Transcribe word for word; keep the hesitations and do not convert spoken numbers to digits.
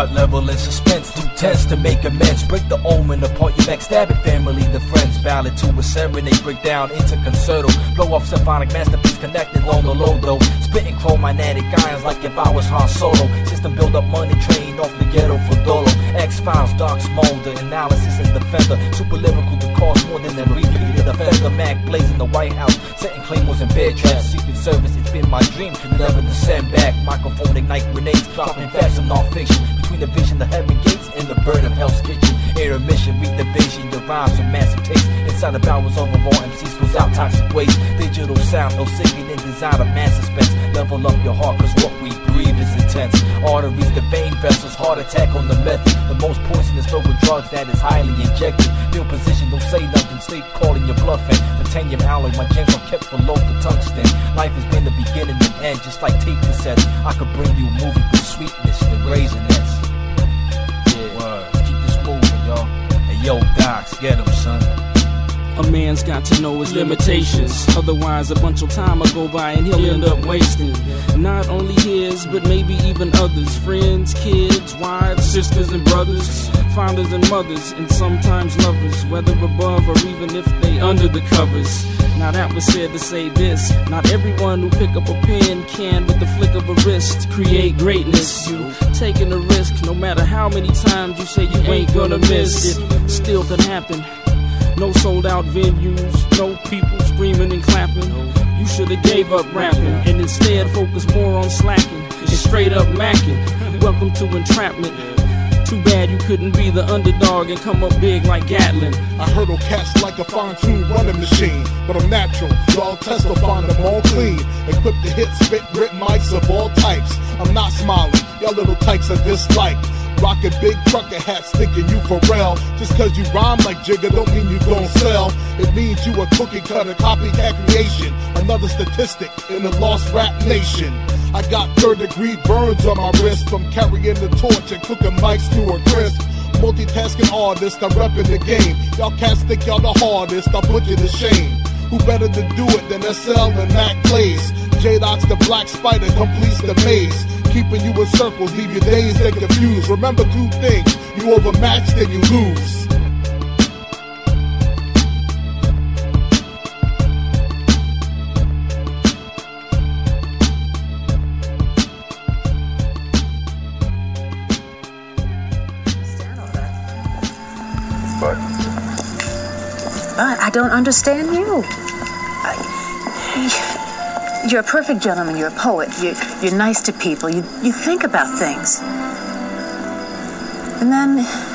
heart level in suspense. Do test to make amends. Break the omen apart, you backstabbing family, the friends. Valid to a serenade, break down into concerto. Blow off symphonic masterpiece connected on the low though. Spitting chromatic irons like if I was Han Solo. System build up money train off the ghetto for Dolo. X-Files, Dark Smolder, analysis and defender. Super lyrical to cost more than the repeated offender. Mac blazing the White House, setting claymores and bear traps. Secret Service, it's been my dream to never descend back. Microphone ignite grenades, dropping facts of non-fiction. Between the vision, the heaven gates, and the bird of Hell's Kitchen. Air emission, read the vision, your rhymes with massive taste. Inside the bowels of raw M Cs was out toxic waste. Digital sound, no sickening design of mass suspense. Level up your heart, cause what we breathe is intense. Arteries, the vein vessels, heart attack on the method. The most poisonous local drugs that is highly injected. Feel position, don't say nothing, stay calling your bluffing. Titanium alloy, my gems are kept for low for tungsten. Life has been the beginning and end, just like tape cassettes. I could bring you a movie with sweetness and raisinets. Yeah, word. Keep this moving, y'all. Hey, yo, Docs, get him, son. A man's got to know his limitations. Otherwise, a bunch of time will go by and he'll end up wasting. Not only his, but maybe even others. Friends, kids, wives, sisters and brothers. Fathers and mothers, and sometimes lovers. Whether above or even if they under the covers. Now that was said to say this. Not everyone who pick up a pen can, with the flick of a wrist, create greatness. You taking a risk, no matter how many times you say you ain't gonna miss. It still could happen. No sold out venues, no people screaming and clapping. You should've gave up rapping and instead focused more on slacking and straight up macking. Welcome to entrapment. Too bad you couldn't be the underdog and come up big like Gatlin. I hurdle cats like a fine-tuned running machine, but I'm natural. Y'all test will find them all clean. Equipped to hit, spit, rip mics of all types. I'm not smiling, y'all little tykes are disliked. Rockin' big trucker hats, thinking you Pharrell. Just cause you rhyme like Jigga don't mean you gon' sell. It means you a cookie cutter, copycat creation. Another statistic in the lost rap nation. I got third degree burns on my wrist from carrying the torch and cooking mics to a crisp. Multitasking artist, I'm reppin' the game. Y'all cats think y'all the hardest, I'll put you to shame. Who better to do it than S L and Mac Blaze? J-Docs the black spider completes the maze. Keeping you in circles, leave your days they confused. Remember two things, you overmatched and you lose. But? But I don't understand you. I, you're a perfect gentleman. You're a poet. You, you're nice to people. You, you think about things. And then